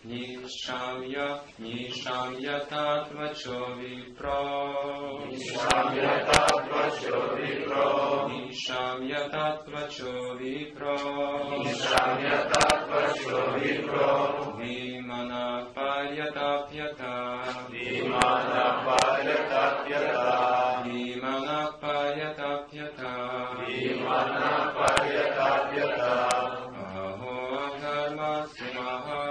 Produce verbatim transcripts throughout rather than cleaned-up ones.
Nishramya, Nishramya Tattvacho Vipro. Nishramya Tattvacho Vipro. Nishramya Tattvacho Vipro. Nishramya Tattvacho Vipro. Vimana Paryatapyata. Vimana Paryatapyata. Vimana Paryatapyata. Vimana Paryatapyata. Aho Dharma Sumaha.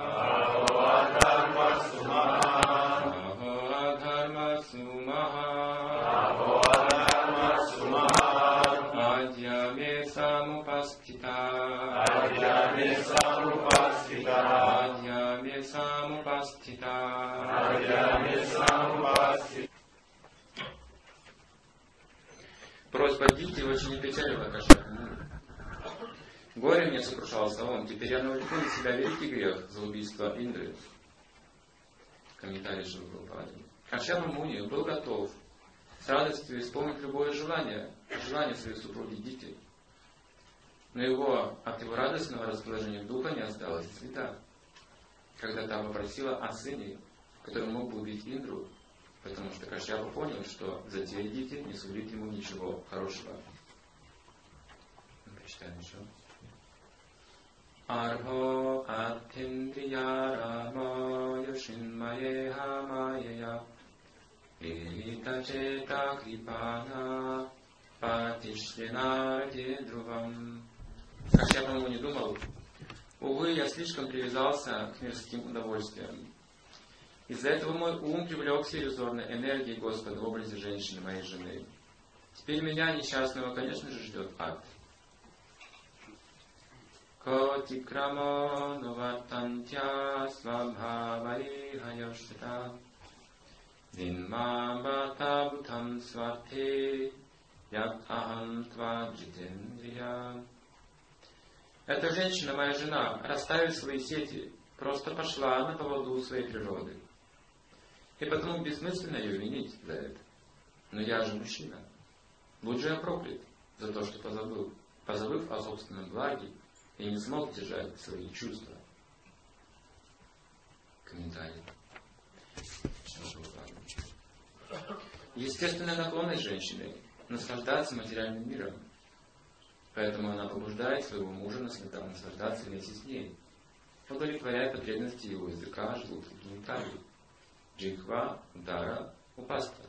Просьба Дити очень не печалила Кашьяпу. Горе мне сокрушался он, теперь я навлеку на себя великий грех за убийство Индры. Комментарий же был паден. Кашьяпа Муни был готов с радостью исполнить любое желание, желание своей супруги Дити. Но его, от его радостного расположения духа не осталось и следа. Когда та попросила о сыне, который мог бы убить Индру, потому что Кашьяпа понял, что затея Дити не сулит ему ничего хорошего. Прочитаем еще. Архо аттиндриya рама яшинмаеха майя вирита чета крипана патишленараде друвам. Кашьяпа не думал, увы, я слишком привязался к мирским удовольствиям. Из-за этого мой ум привлекся иллюзорной энергией Господа в образе женщины, моей жены. Теперь меня, несчастного, конечно же, ждет ад. Котикрамо новатантя свабхавари хайоштита динмабата бутам сварте ят ахам тва джитендрия. Эта женщина, моя жена, расставив свои сети, просто пошла на поводу своей природы. И потому бессмысленно ее винить за это. Но я же мужчина. Будь же я проклят за то, что позабыл, позабыв о собственном благе и не смог держать свои чувства. Комментарий. Естественная наклонность женщины наслаждаться материальным миром. Поэтому она побуждает своего мужа наслаждаться вместе с ней, удовлетворяя потребности его языка, желудка, гениталий, джихва, удара, упаста.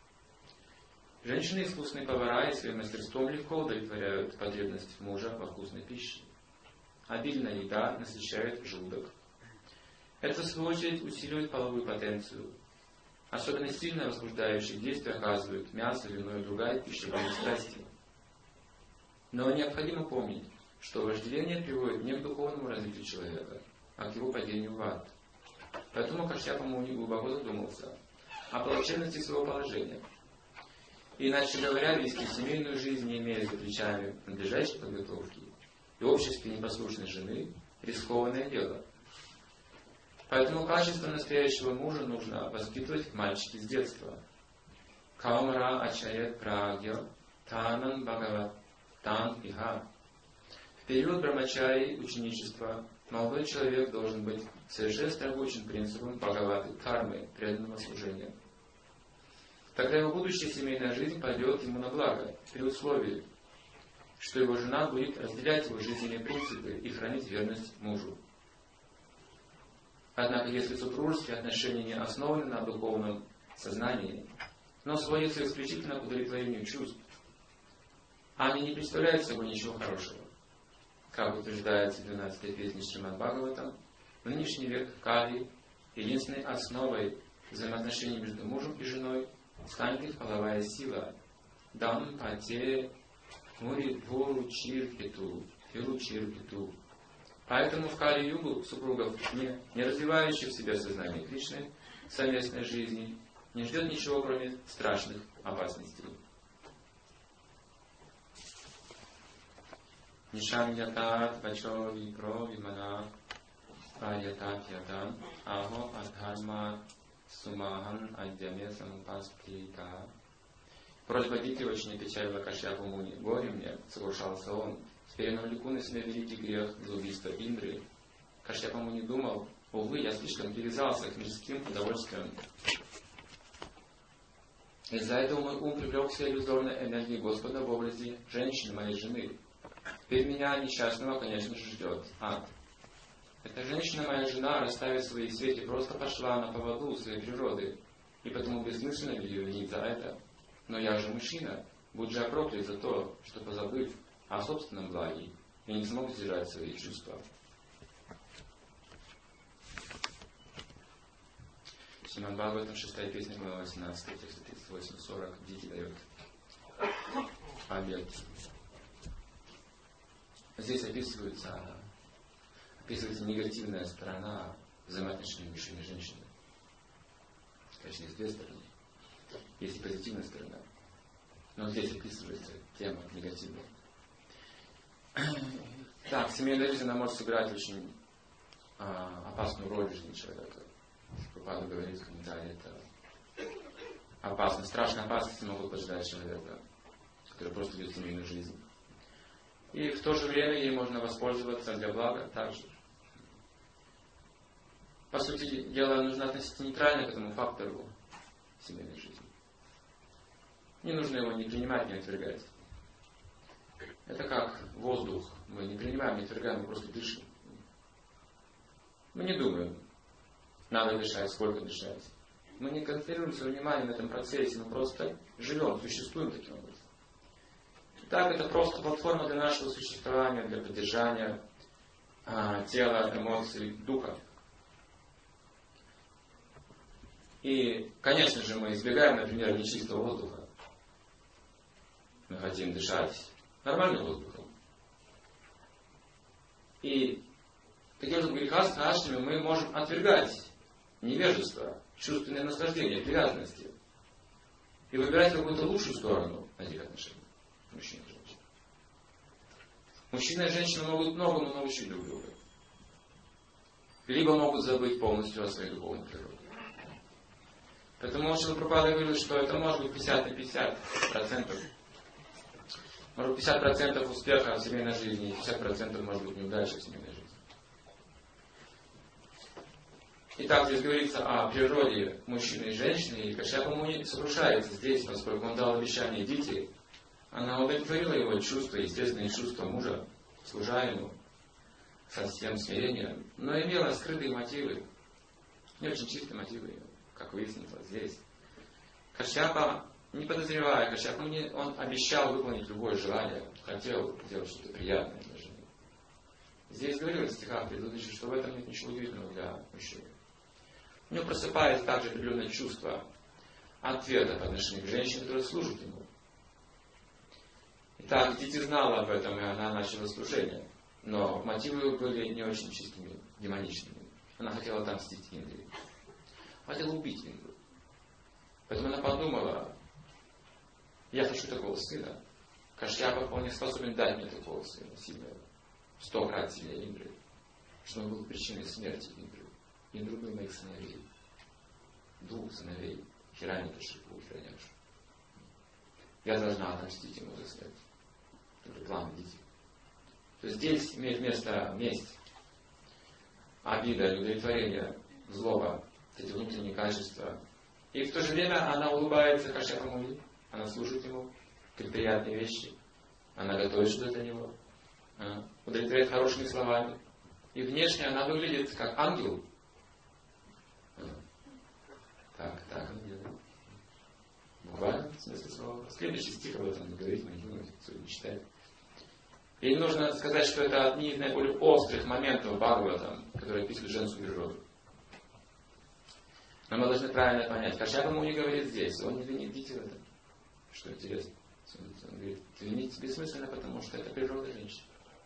Женщины искусные повара и своим мастерством легко удовлетворяют потребность мужа во вкусной пище. Обильная еда насыщает желудок. Это, в свою очередь, усиливает половую потенцию. Особенно сильное возбуждающее действие оказывают мясо, вино и другая пищевые страсти. Но необходимо помнить, что вожделение приводит не к духовному развитию человека, а к его падению в ад. Поэтому Кашьяпа Муни глубоко задумался о плачевности своего положения. И, иначе говоря, вести семейную жизнь, не имея за плечами надлежащей подготовки и обществе непослушной жены, рискованное дело. Поэтому качество настоящего мужа нужно воспитывать в мальчике с детства. Каумара ачает прагья танам бхагават тан иха. В период брамачари, ученичества, молодой человек должен быть совершенно обучен принципам бхагаваты кармы, преданного служения. Тогда его будущая семейная жизнь пойдет ему на благо, при условии, что его жена будет разделять его жизненные принципы и хранить верность мужу. Однако, если супружеские отношения не основаны на духовном сознании, но сводятся исключительно к удовлетворению чувств, они не представляют собой ничего хорошего. Как утверждается в двенадцатой песне Шримад Бхагаватам, в нынешний век Кали единственной основой взаимоотношений между мужем и женой станет их половая сила. Дам пате мури буру чирпиту, филу чирпиту. Поэтому в Кали-югу супругов, не, не развивающих в себе сознание Кришны, совместной жизни, не ждет ничего, кроме страшных опасностей. Нишамьятат вачо випро вимана парьятат ятан ахо адхарма сумахан адьяме самупастита. Просьба Дити очень опечалила Кашьяпу Муни. Горе мне, сокрушался он. Теперь я навлеку на себя великий грех за убийство Индры. Кашьяпа Муни думал, Увы, я слишком привязался к мирским удовольствиям. Из-за этого мой ум привлек к себе иллюзорной энергии Господа в образе женщины, моей жены. Теперь меня, несчастного, конечно же, ждет ад. Эта женщина, моя жена, расставив свои сети, просто пошла на поводу у своей природы, и потому бессмысленно ее винить за это. Но я же мужчина, будь же я проклят за то, что, позабыв о собственном благе, я не смог сдержать свои чувства. Шримад Бхагаватам, шестая песня, глава восемнадцатая, текст тридцать восемь сорок, Дити дает обет. Здесь описывается, описывается негативная сторона взаимоотношений мужчины и женщины. Конечно, есть две стороны. Есть и позитивная сторона. Но здесь описывается тема негативная. Так, семейная жизнь, она может сыграть очень а, опасную роль в жизни человека. Прабхупада говорит в комментарии, это опасно, страшные опасности могут поджидать человека, который просто ведет семейную жизнь. И в то же время ей можно воспользоваться для блага также. По сути дела, нужно относиться нейтрально к этому фактору семейной жизни. Не нужно его не принимать, не отвергать. Это как воздух. Мы не принимаем, не отвергаем, мы просто дышим. Мы не думаем, надо дышать, сколько дышать. Мы не концентрируем свое внимание на этом процессе, мы просто живем, существуем таким образом. Так, это просто платформа для нашего существования, для поддержания а, тела, эмоций, духа. И, конечно же, мы избегаем, например, нечистого воздуха. Мы хотим дышать нормальным воздухом. И таким же грехам нашими мы можем отвергать невежество, чувственное наслаждение, привязанности. И выбирать какую-то лучшую сторону этих отношений. Мужчина и женщина. Мужчина и женщина могут многому научить друг друга. Либо могут забыть полностью о своей духовной природе. Поэтому Шрила Прабхупада говорит, что это может быть пятьдесят на пятьдесят процентов. Может быть пятьдесят процентов успеха в семейной жизни и пятьдесят процентов может быть неудачи в семейной жизни. Итак, здесь говорится о природе мужчины и женщины, и Кашьяпа Муни сокрушается здесь, поскольку он дал обещание Дити. Она удовлетворила его чувства, естественные чувства мужа, служа ему со всем смирением, но имела скрытые мотивы, не очень чистые мотивы, как выяснилось здесь. Кашьяпа, не подозревая, Кашьяпа Муни, он обещал выполнить любое желание, хотел сделать что-то приятное для жены. Здесь говорилось в стихах предыдущих, что в этом нет ничего удивительного для мужчины. У него просыпается также определенное чувство ответа по отношению к женщине, которая служит ему. Итак, Дити знала об этом, и она начала служение. Но мотивы были не очень чистыми, демоничными. Она хотела отомстить Индре. Хотела убить Индру. Поэтому она подумала, я хочу такого сына. Кашьяпа вполне способен дать мне такого сына, сильного, сто крат сильнее Индры, что он был причиной смерти Индры. Индру был моих сыновей. Двух сыновей. Хираньякашипу и Хираньякшу. Я должна отомстить ему за смерть. Это план Дити. То есть здесь имеет место месть, обида, удовлетворение, злоба, эти внутренние качества. И в то же время она улыбается Кашьяпа Муни, она служит ему, говорит приятные вещи, она готовит что-то для него, она удовлетворяет хорошими словами. И внешне она выглядит как ангел. Так, так она делает. Буквально, в смысле слова. Следующий стих об этом говорить, мы не будем сегодня читать. И нужно сказать, что это одни из наиболее острых моментов Бхагаватам, которые описывают женскую природу. Но мы должны правильно понять. Кашьяпа Муни говорит здесь, он не винит Дити в этом. Что интересно. Он говорит, винить бессмысленно, потому что это природа женщины.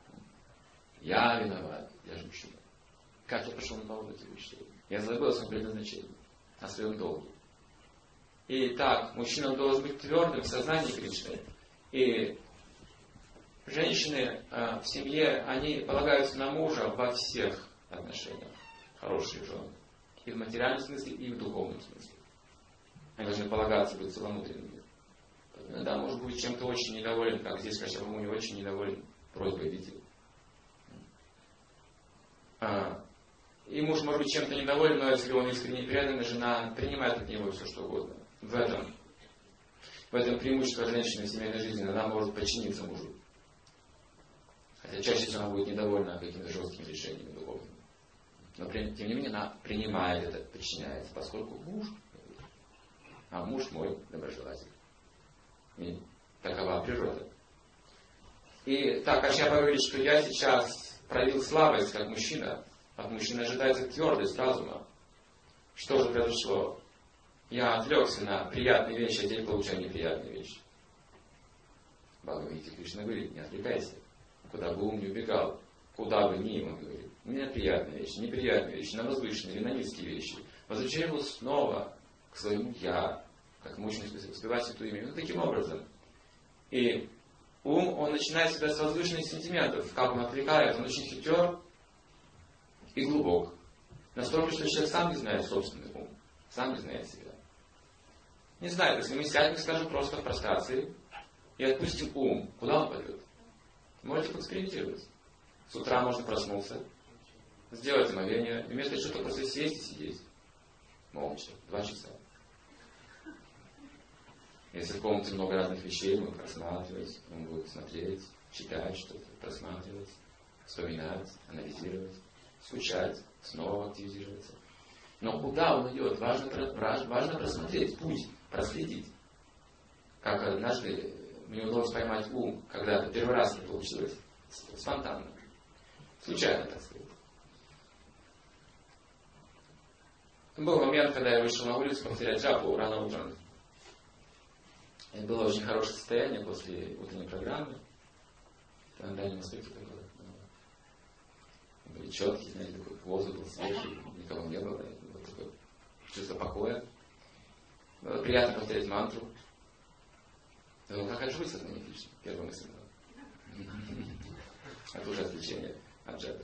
Я виноват, я же мужчина. Как я пошел на поводу этих вещей? Я забыл о своем предназначении, о своем долге. И так, мужчина должен быть твердым в сознании Кришны. И женщины э, в семье, они полагаются на мужа во всех отношениях. Хорошие жены. И в материальном смысле, и в духовном смысле. Они должны полагаться быть целомудренными. Иногда, может быть, чем-то очень недоволен, как здесь Кашьяпа Муни очень недоволен просьбой Дити. А, и и муж может быть чем-то недоволен, но если он искренне преданный, жена принимает от него все, что угодно. В этом, в этом преимущество женщины в семейной жизни. Она может подчиниться мужу. Хотя чаще всего она будет недовольна какими-то жесткими решениями духовными. Но тем не менее она принимает это, подчиняется, поскольку муж, а муж мой доброжелатель. И такова природа. И так, как я говорю, что я сейчас проявил слабость как мужчина, от мужчины ожидается твердость разума. Что же произошло? Я отвлекся на приятные вещи, а теперь получаю неприятные вещи. Бхагавадгите Кришна говорит, не отвлекайся. Куда бы ум не убегал, куда бы ни, он говорит. У меня приятные вещи, неприятные вещи, на возвышенные или на низкие вещи. Возвращай его снова к своему «я», как мощность успевать святую имя. Ну, таким образом. И ум, он начинает всегда с возвышенных сентиментов. Как он отвлекает, он очень хитер и глубок. Настолько, что человек сам не знает собственный ум. Сам не знает себя. Не знает, если мы сядем, скажем, просто в прострации и отпустим ум, куда он пойдет? Можете поэкспериментировать. С утра можно проснуться, сделать омовение, и вместо чего-то просто сесть и сидеть. Молча. Два часа. Если в комнате много разных вещей, мы просматривать, он будет смотреть, читать что-то, просматривать, вспоминать, анализировать, скучать, снова активизироваться. Но куда он идет? Важно, важно просмотреть путь, проследить. Как однажды мне удалось поймать ум, когда это первый раз не получилось, спонтанно. Случайно, так сказать. Был момент, когда я вышел на улицу повторять джапу рано утром. Это было очень хорошее состояние после утренней программы. На Дальнем Востоке такое. Были четкие, знаете, такой воздух был свежий, никого не было. Было такое чувство покоя. Было приятно повторять мантру. Я думал, как отживать сознание Кришны? Первая мысль была. Это уже отвлечение от джапы.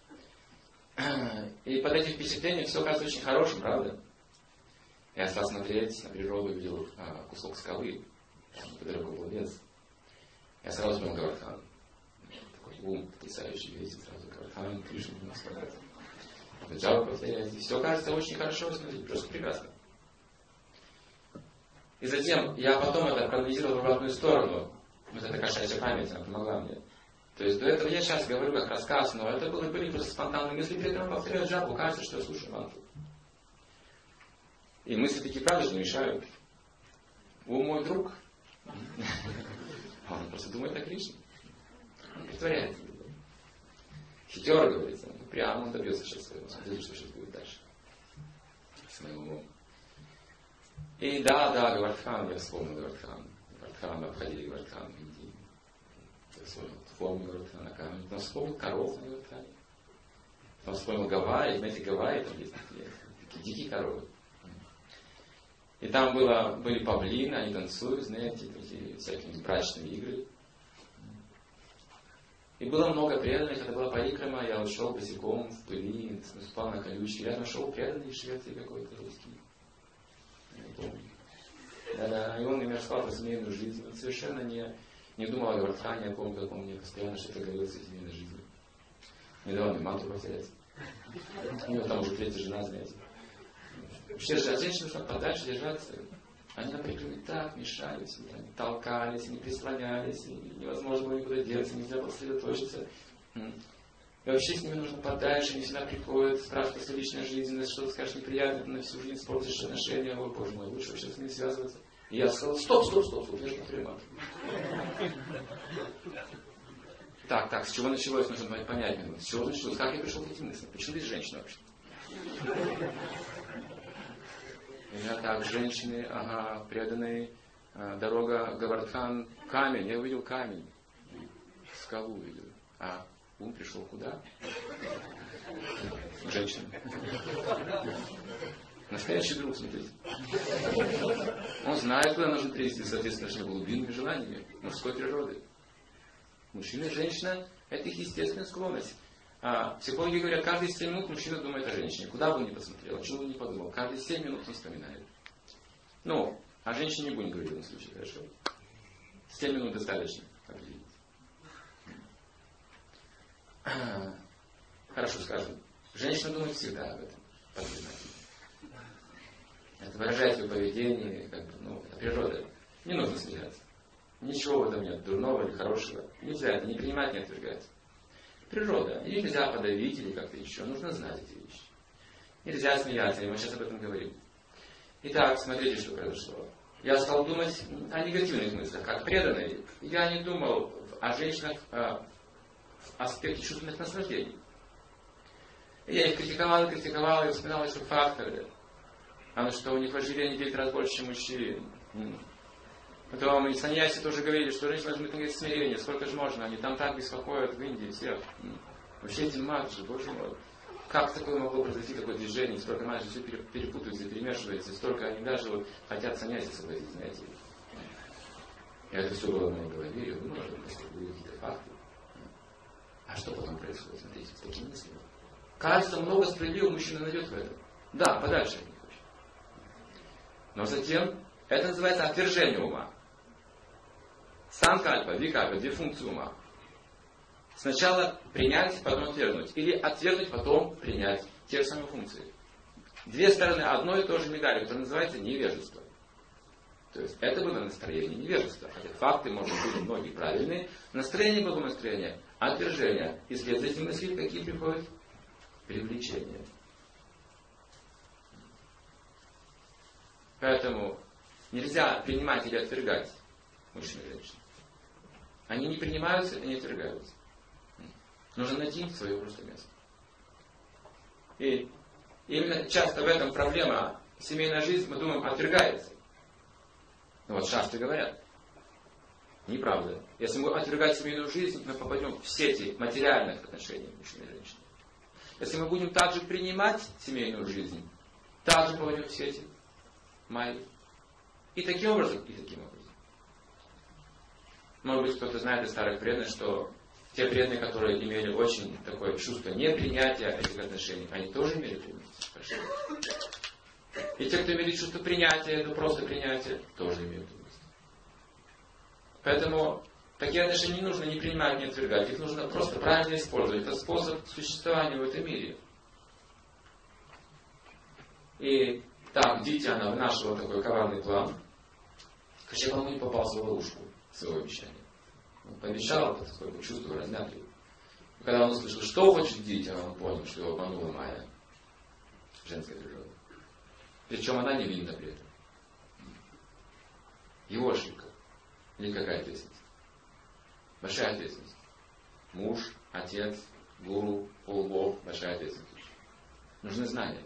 И под этим впечатлением все кажется очень хорошим, правда? Я стал смотреть на природу, видел а, кусок скалы, там неподалеку был лес. Я сразу понял Гавардхан. Такой ум, потрясающий, видите, сразу Гавардхан, Кришна, наставляет. Джапу повторяете. Все кажется очень хорошо, смотрите, просто прекрасно. И затем я потом это проанализировал в обратную сторону. Вот эта кошачья память, она помогла мне. То есть до этого я сейчас говорю как рассказ, но это было, были просто спонтанные мысли. Перед этим повторяю джапу, кажется, что я слушаю мантру. И мысли такие, правда же, не мешают. Ум мой друг. Он просто думает о Кришне. Он притворяется. Хитер, говорится. Прямо он добьется сейчас своего. Смотрите, что сейчас будет дальше. С моим умом. И да, да, Гавардхан, я вспомнил Гавардхан. Гавардхан, мы обходили Гавардхан в Индии. Я вспомнил форму Гавардхана, камень. Потом вспомнил коров на Гавардхане. Потом вспомнил Гавайи. Знаете, Гавайи там есть такие, такие дикие коровы. И там было, были павлины, они танцуют, знаете, такие всякие брачные игры. И было много преданных, это была парикрама, я ушел босиком в пыли, наступал на колючки. Рядом шел преданный из Швеции какой-то русский. Не помню. Да-да, и он мне рассказал про семейную жизнь. Он совершенно не, не думал о Гавардхане, о том, как он мне постоянно что-то говорил о семейной жизни. Не давал мне мантру повторять. У него там уже третья жена, знаете. Вообще же от женщин нужно подальше держаться. Они, например, так мешались, они толкались, они прислонялись, и невозможно было никуда деться, нельзя было сосредоточиться. И вообще с ними нужно подальше, они всегда приходят, спрашивают о личной жизни, что-то скажешь неприятно, на всю жизнь испортишь отношения, ой, боже мой, лучше вообще с ними связываться. И я сказал, стоп, стоп, стоп, стоп, я же повторю мантру. Так, так, с чего началось, нужно понять, с чего началось, как я пришел к этим мыслям, почему здесь женщина вообще? Я так, женщины, ага, преданные, дорога Гавардхан, камень, я увидел камень, скалу увидел. А ум пришел куда? Женщина. Настоящий друг, смотрите. Он знает, куда нужно привести, соответственно, нашими глубинными желаниями мужской природы. Мужчина и женщина – это их естественная склонность. А, психологи говорят, каждые семь минут мужчина думает о женщине. Куда бы он ни посмотрел, о чем бы он ни подумал. Каждые семь минут он вспоминает. Ну, о женщине не будем говорить в этом случае, хорошо? семь минут достаточно определить. Хорошо, скажем. Женщина думает всегда об этом. Подсознательно. Это выражает свое поведение, как бы, ну, это природа. Не нужно смеяться. Ничего в этом нет, дурного или хорошего. Нельзя это не принимать, не отвергать. Природа. Ее нельзя подавить или как-то еще. Нужно знать эти вещи. Нельзя смеяться, и мы сейчас об этом говорим. Итак, смотрите, что произошло. Я стал думать о негативных мыслях. Как преданный, я не думал о женщинах в аспекте чувственных наслаждений. Я их критиковал, и критиковал, и вспоминал еще факторы. А ну что, у них вожделение в девять раз больше, чем мужчин. Потом и саньяси тоже говорили, что женщины должны иметь смирение. Сколько же можно? Они там так беспокоят в Индии всех. Вообще эти маджи, боже мой. Как такое могло произойти, такое движение? Столько маджи все перепутывается, перемешивается. Столько они даже вот хотят саньяси соблазить, знаете. И это все было в моей голове. Я думаю, может быть, были какие-то факты. А что потом происходит? Смотрите, с такими мыслями. Кажется, много справедливого мужчина найдет в этом. Да, подальше от них хочет. Но затем это называется отвержение ума. Санкальпа, викальпа, две функции ума. Сначала принять, потом отвергнуть. Или отвергнуть, потом принять. Те же самые функции. Две стороны одной и той же медали, которая называется невежество. То есть это было настроение невежества. Хотя факты, может быть, многие правильные. Настроение было настроение отвержения. И вслед за этим мысли какие приходят? Привлечение. Поэтому нельзя принимать или отвергать мужчин и женщин. Они не принимаются и не отвергаются. Нужно найти свое просто место. И именно часто в этом проблема. Семейная жизнь, мы думаем, отвергается. Но вот шастры говорят. Неправда. Если мы отвергаем семейную жизнь, мы попадем в сети материальных отношений мужчин и женщин. Если мы будем также принимать семейную жизнь, также попадем в сети майи. И таким образом, и таким образом. Может быть, кто-то знает из старых преданных, что те преданные, которые имели очень такое чувство непринятия этих отношений, они тоже имели трудности. И те, кто имели чувство принятия, ну просто принятия, тоже имеют трудности. Поэтому такие отношения не нужно не принимать, не отвергать. Их нужно просто правильно использовать. Это способ существования в этом мире. И там, Дитяна внашивал такой коварный план. Кашьяпа не попался в ловушку своего обещания. Он пообещал, поскольку чувство размякли. И когда он услышал, что хочет Дитяна, он понял, что его обманула Майя. Женская природа. Причем она не винна при этом. Его ошибка. Или какая ответственность? Большая ответственность. Муж, отец, гуру, полубог, большая ответственность. Нужны знания.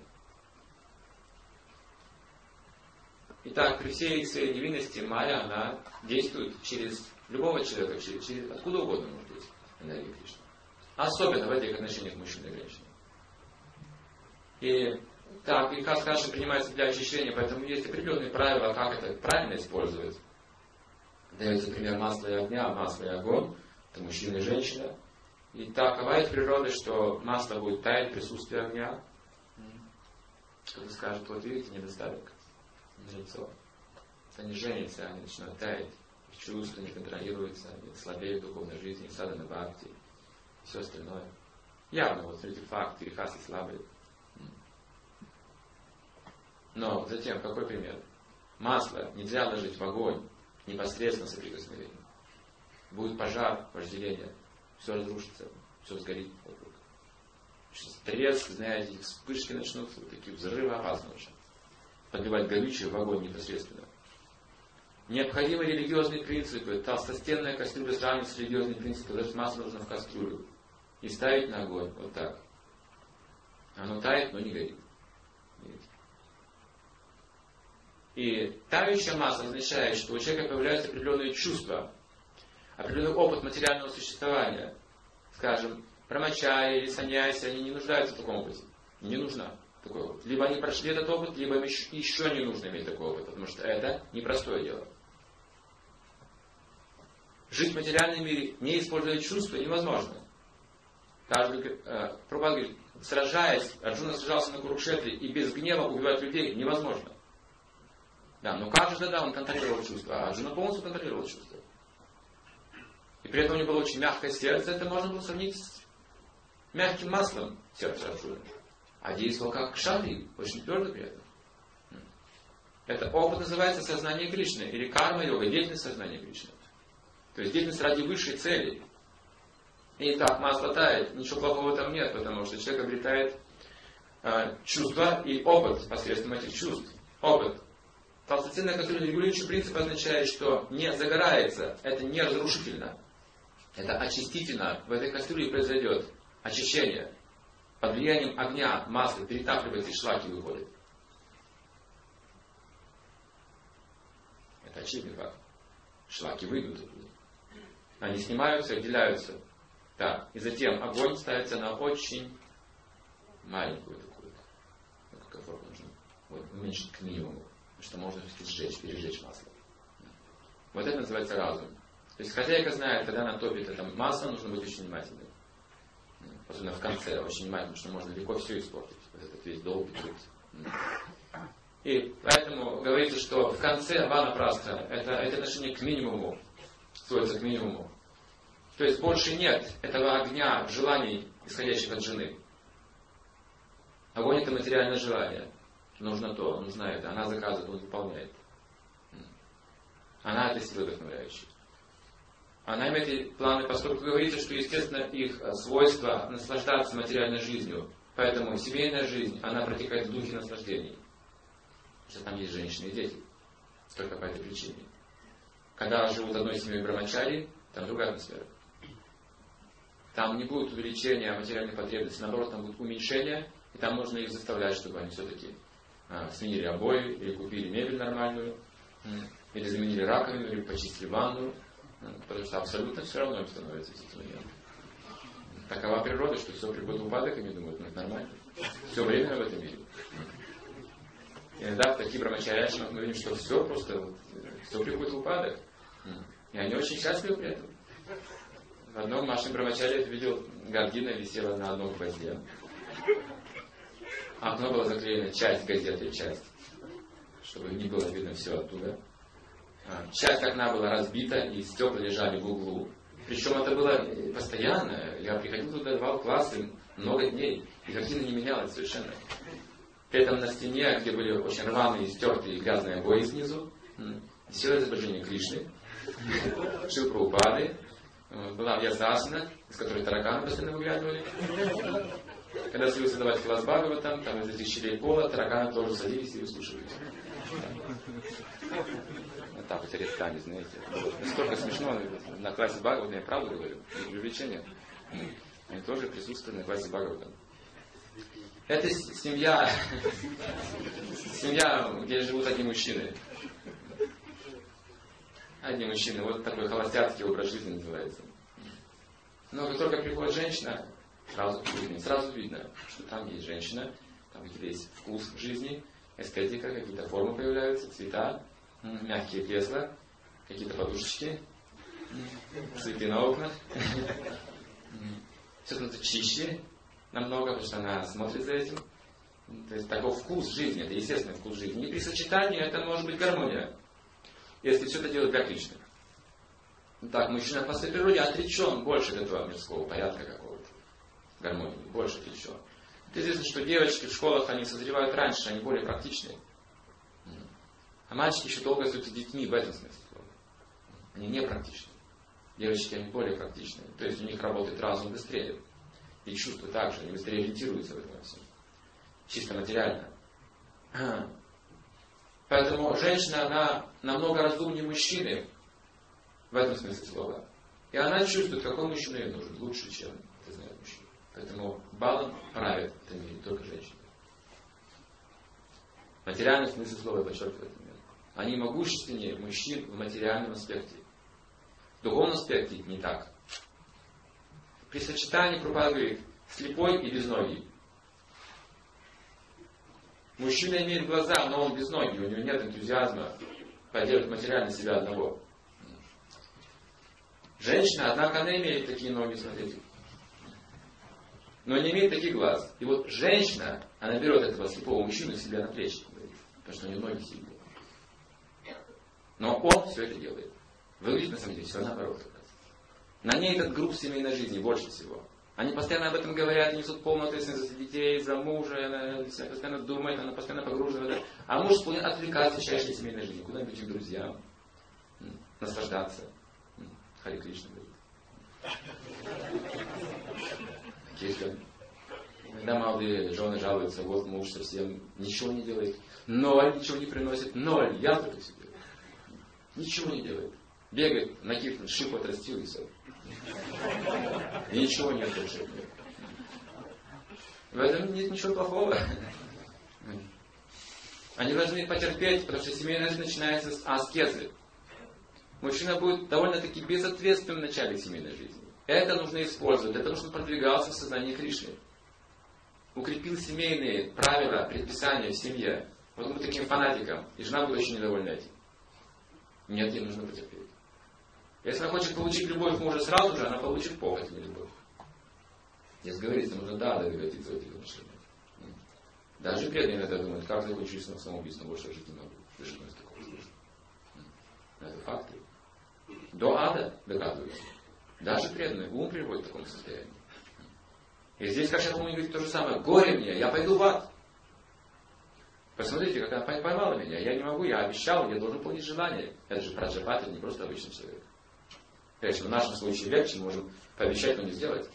Итак, при всей своей невинности Майя, она действует через любого человека, через, через откуда угодно может быть энергия Кришны. Особенно в этих отношениях мужчины и женщины. И так, и как хорошо принимается для очищения, поэтому есть определенные правила, как это правильно использовать. Дается пример масла и огня, масло и огонь, это мужчина и женщина. И такова есть природа, что масло будет таять в присутствии огня. Кто-то скажет, вот видите, недостаток. Лицо. Они женятся, они начинают таять, их чувства не контролируются, они слабеют в духовной жизни, садхана бхакти, и все остальное. Явно, вот смотрите, факты, рихасы слабые. Но затем, какой пример? Масло нельзя ложить в огонь непосредственно соприкосновением. Будет пожар, вожделение, все разрушится, все сгорит вокруг. Треск, знаете, вспышки начнутся, вот такие взрывы опасны очень. Подливать горючее в огонь непосредственно. Необходимы религиозные принципы. Толстостенная кастрюля сравнивать с религиозными принципами. Даже масло нужно в кастрюлю. И ставить на огонь. Вот так. Оно тает, но не горит. Видите? И тающее масло означает, что у человека появляются определенные чувства. Определенный опыт материального существования. Скажем, брамачари или саньяси, они не нуждаются в таком опыте. Не нужна. Такой опыт. Либо они прошли этот опыт, либо им еще, еще не нужно иметь такой опыт, потому что это непростое дело. Жить в материальном мире, не используя чувства, невозможно. Каждый, э, Прабхупада говорит, сражаясь, Арджуна сражался на Курукшетре и без гнева убивать людей невозможно. Да, но как же тогда он контролировал чувства? А Арджуна полностью контролировал чувства. И при этом у него было очень мягкое сердце, это можно было сравнить с мягким маслом сердца Арджуны. А действовал как кшатри, очень твердо при этом. Это опыт называется сознание Кришны, или карма-йога, деятельность сознания Кришны. То есть деятельность ради высшей цели. И так, масло тает, ничего плохого там нет, потому что человек обретает э, чувства и опыт посредством этих чувств. Опыт. Толстоценная кастрюля регулирующий принцип означает, что не загорается, это не разрушительно. Это очистительно. В этой кастрюле произойдет очищение. Под влиянием огня масло перетапливается и шлаки выходят. Это очевидный факт. Шлаки выйдут оттуда. Они снимаются, отделяются. Да. И затем огонь ставится на очень маленькую такую. Вот какая форма нужна. Вот, уменьшить к минимуму. Потому что можно сжечь, пережечь масло. Вот это называется разум. То есть хозяйка знает, когда она топит это масло, нужно быть очень внимательным. Особенно в конце, очень внимательным, потому что можно легко все испортить. Вот этот весь долгий труд. И поэтому говорится, что в конце ванапрастха это, это отношение к минимуму, сводится к минимуму. То есть больше нет этого огня желаний, исходящих от жены. Огонь это материальное желание. Нужно то, нужна это. Она заказывает, он выполняет. Она это сила вдохновляющая. Она имеет эти планы, поскольку говорится, что, естественно, их свойство наслаждаться материальной жизнью. Поэтому семейная жизнь, она протекает в духе наслаждений. Потому что там есть женщины и дети. Только по этой причине. Когда живут одной семьей брамачари, там другая атмосфера. Там не будет увеличения материальных потребностей, наоборот, там будет уменьшение, и там нужно их заставлять, чтобы они все-таки а, сменили обои, или купили мебель нормальную, или заменили раковину, или почистили ванну. Потому что абсолютно все равно им становится в этот момент. Такова природа, что все приходит в упадок, и они думают, ну это нормально. Все время в этом мире. Иногда в такие брамачарьи мы говорим, что все просто, вот, все приходит в упадок. И они очень счастливы при этом. В одном нашем брамачарье я видел, гордина висела на одном гвозде. Окно было заклеено, часть газеты, часть, чтобы не было видно все оттуда. Часть окна была разбита, и стекла лежали в углу. Причем это было постоянно. Я приходил туда, давал классы много дней, и картина не менялась совершенно. При этом на стене, где были очень рваные, стертые, грязные обои снизу, висело изображение Кришны, Шрила Прабхупады, была Вьясасана, из которой тараканы постоянно выглядывали. Когда садился давать класс Бхагаватам, там из этих щелей пола тараканы тоже садились и выслушивали. Вот так вот редками, знаете. Настолько смешно, на классе Бхагаватам, я правду говорю, без привлечения. Они тоже присутствовали на классе Бхагаватам. Это семья, семья, где живут одни мужчины. Одни мужчины, вот такой холостяцкий образ жизни называется. Но как только приходит женщина, сразу видно, сразу видно, что там есть женщина, там есть вкус в жизни, эстетика, какие-то формы появляются, цвета, мягкие кресла, какие-то подушечки, цветы на окнах. Все становится чище намного, потому что она смотрит за этим. То есть такой вкус жизни, это естественный вкус жизни. И при сочетании это может быть гармония, если все это делать для Кришны. Так, мужчина по своей природе отречен больше от этого мирского порядка какого-то. Гармонии, больше отречен. Это известно, что девочки в школах, они созревают раньше, они более практичные. А мальчики еще долго остаются детьми в этом смысле. Они не практичны. Девочки, они более практичные. То есть у них работает разум быстрее. И чувства также, они быстрее ориентируются в этом всем. Чисто материально. Поэтому женщина, она намного разумнее мужчины. В этом смысле слова. И она чувствует, какой мужчина ей нужен. Лучше, чем это знает мужчина. Поэтому балом правит в этом мире только женщины. Материальный смысл слова, я подчеркиваю этот момент. Они могущественнее мужчин в материальном аспекте. В духовном аспекте не так. При сочетании, Прабхупада говорит, слепой и безногий. Мужчина имеет глаза, но он безногий, у него нет энтузиазма поддерживать материально себя одного. Женщина, однако, она имеет такие ноги, смотрите. Но не имеет таких глаз. И вот женщина, она берет этого слепого мужчину себе на плечи, потому что у нее ноги сильные. Но он все это делает. Выглядит на самом деле все наоборот. На ней этот груз семейной жизни больше всего. Они постоянно об этом говорят, несут полную ответственность за детей, за мужа, она постоянно думает, она постоянно погружена в это. А муж склонен отвлекаться в части семейной жизни, куда-нибудь к друзьям, наслаждаться. Харе Кришна говорит. Когда молодые жены жалуются, вот муж совсем ничего не делает, ноль, ничего не приносит, ноль, я только себе. Ничего не делает. Бегает, накид, шип отрастил и все. И ничего нет больше. В этом нет ничего плохого. Они должны потерпеть, потому что семейная жизнь начинается с аскезы. Мужчина будет довольно-таки безответственным в начале семейной жизни. Это нужно использовать для того, чтобы продвигался в сознании Кришны. Укрепил семейные правила, предписания в семье. Вот он будет таким фанатиком, и жена будет очень недовольна этим. Нет, ей нужно потерпеть. Если она хочет получить любовь мужа сразу же, она получит похоть, не любовь. Здесь говорится, нужно да, довигатиться в этих отношениях. Даже преданные иногда думают, как закончить самоубийством, больше жить не могу. Совершенно из такого слышно. Это факты. До ада доказывается. Даже преданный ум приводит к такому состоянию. И здесь Кашьяпа говорит то же самое. Горе мне, я пойду в ад. Посмотрите, как она поймала меня. Я не могу, я обещал, я должен выполнить желание. Это же Праджапати, не просто обычный человек. Конечно, в нашем случае легче, можем пообещать, но не сделать.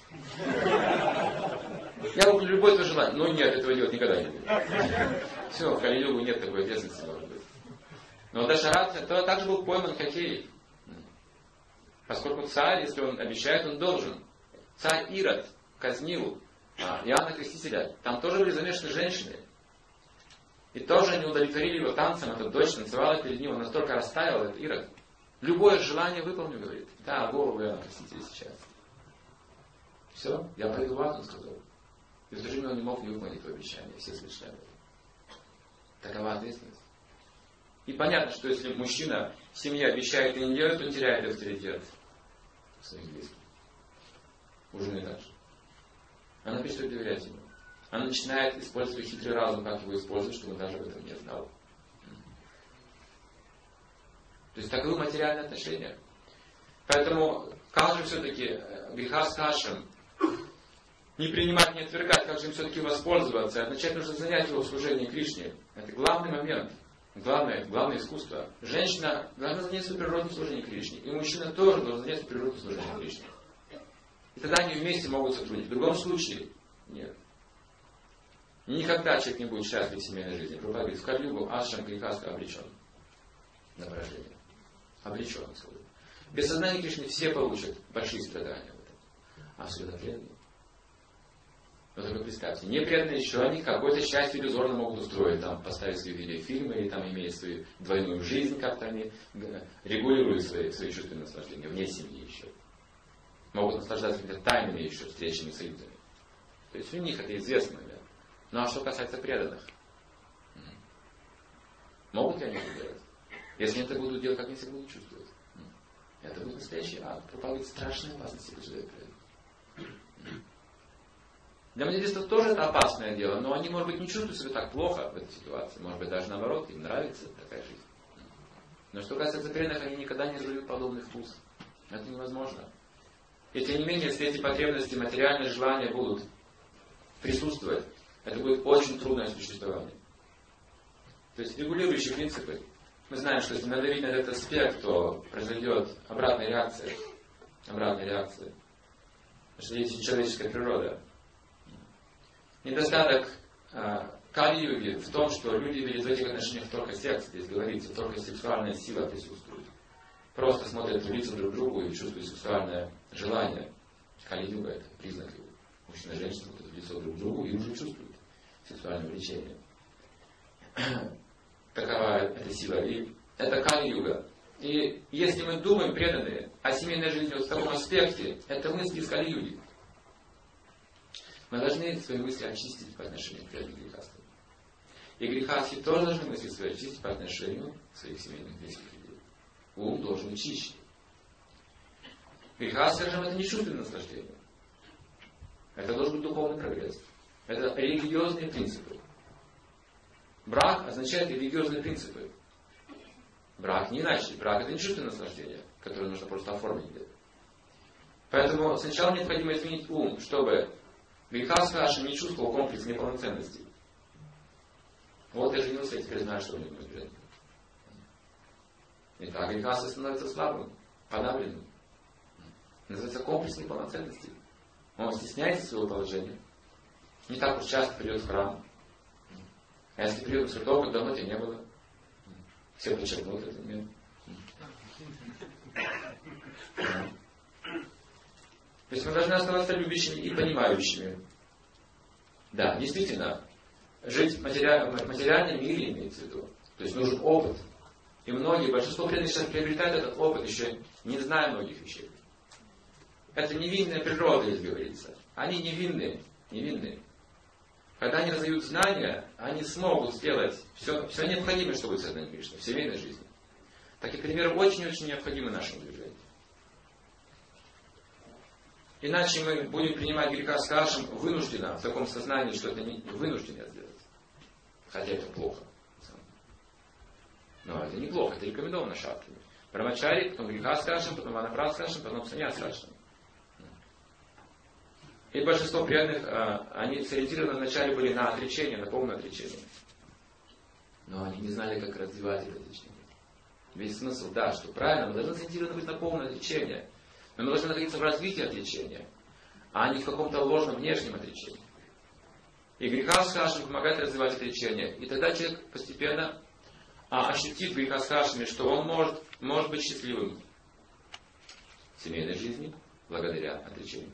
Я выполню любое твое желание. Но нет, этого делать никогда не буду. Все, в Кали-югу нет такой ответственности, может быть. Но Дашарат также был пойман Хакей. Поскольку царь, если он обещает, он должен. Царь Ирод казнил а, Иоанна Крестителя. Там тоже были замешаны женщины. И тоже они удовлетворили его танцем. Эта дочь танцевала перед ним. Он настолько растаял, этот Ирод. Любое желание выполню, говорит. Да, голову Иоанна Крестителя сейчас. Все, я пойду в ад, он сказал. И в то же время он не мог не выполнить его обещание. Все слышали об этом. Такова ответственность. И понятно, что если мужчина в семье обещает и не делает, он теряет авторитет своих близких. Уже не так же. Она перестает доверять ему. Она начинает использовать свой хитрый разум, как его использовать, чтобы он даже об этом не знал. То есть таковы материальные отношения. Поэтому как же все-таки греха с кашем не принимать, не отвергать, как же им все-таки воспользоваться. Начать нужно занять его в служении Кришне. Это главный момент. Главное, главное искусство. Женщина должна заняться природным служением Кришне. И мужчина тоже должен заняться природным служением Кришне. И тогда они вместе могут сотрудничать. В другом случае нет. Никогда человек не будет счастлив в семейной жизни. Прабхупада говорит, в Кали-югу ашрам грехаста обречен на поражение. Обречен. Без сознания Кришны все получат большие страдания. А сюда преданные. Но только представьте, непреданные еще они какое-то счастье иллюзорно могут устроить, там, поставить свои видеофильмы, или там иметь свою двойную жизнь, как-то они регулируют свои, свои чувственные наслаждения, вне семьи еще. Могут наслаждаться какими-то тайными еще встречами с людьми. То есть у них это известно, да. Ну а что касается преданных? Могут ли они это делать? Если они это будут делать, как они себя будут чувствовать? Это будет настоящий ад. Пропагает страшные опасности для человека. Для материнства тоже это опасное дело, но они, может быть, не чувствуют себя так плохо в этой ситуации. Может быть, даже наоборот, им нравится такая жизнь. Но что касается преданных, они никогда не разовьют подобный вкус. Это невозможно. И тем не менее, если эти потребности, материальные желания будут присутствовать, это будет очень трудное существование. То есть регулирующие принципы. Мы знаем, что если надавить на этот аспект, то произойдет обратная реакция. Обратная реакция. Потому что есть человеческая природа. Недостаток э, Кали-юги в том, что люди видят в этих отношениях только секс, здесь говорится, только сексуальная сила присутствует. Просто смотрят в лица друг другу и чувствуют сексуальное желание. Кали-юга это признак его. Мужчина и женщина смотрят в лицо друг другу и уже чувствуют сексуальное влечение. Такова эта сила. И это Кали-юга. И если мы думаем, преданные, о семейной жизни вот в таком аспекте, это мысли из Кали-юги. Мы должны свои мысли очистить по отношению к преданным грехастам. И грехастхи тоже должны мысли свои очистить по отношению к своих семейных близких людей. Ум должен быть чище. Грехастхи, скажем, это не чувственное наслаждение. Это должен быть духовный прогресс. Это религиозные принципы. Брак означает религиозные принципы. Брак не иначе. Брак это не чувственное наслаждение, которое нужно просто оформить где-то. Поэтому сначала необходимо изменить ум, чтобы грехастха Ашем не чувствовал комплекс неполноценности. Вот я женился, я теперь знаю, что у него будет. И так грехастха становится слабым, подавленным. Называется комплекс неполноценности. Он стесняется своего положения. Не так уж часто придет в храм. А если придет в святой опыт, давно тебя не было. Все подчеркнут этот момент. То есть мы должны оставаться любящими и понимающими. Да, действительно, жить в материальном мире имеется в виду. То есть нужен опыт. И многие, большинство преданных сейчас приобретают этот опыт, еще не зная многих вещей. Это невинная природа, здесь говорится. Они невинные, невинные. Когда они раздают знания, они смогут сделать все, все необходимое, чтобы быть сознанием Кришны в семейной жизни. Такие примеры очень-очень необходимы нашему движению. Иначе мы будем принимать греха с Ашем вынужденно, в таком сознании, что это не вынуждено сделать. Хотя это плохо. Но это неплохо, это рекомендовано шатрами. Брамачари, потом греха с Ашем, потом ванапрат с Ашем, потом саньяс с Ашем. И большинство преданных, они сориентированы вначале были на отречение, на полное отречение. Но они не знали, как развивать это отречение. Весь смысл, да, что правильно, мы должны сориентированы быть на полное отречение. Но мы должны находиться в развитии отречения, а не в каком-то ложном внешнем отречении. И греха с Хашем помогает развивать отречение. И тогда человек постепенно а, ощутит греха с Хашем, что он может, может быть счастливым в семейной жизни благодаря отречению.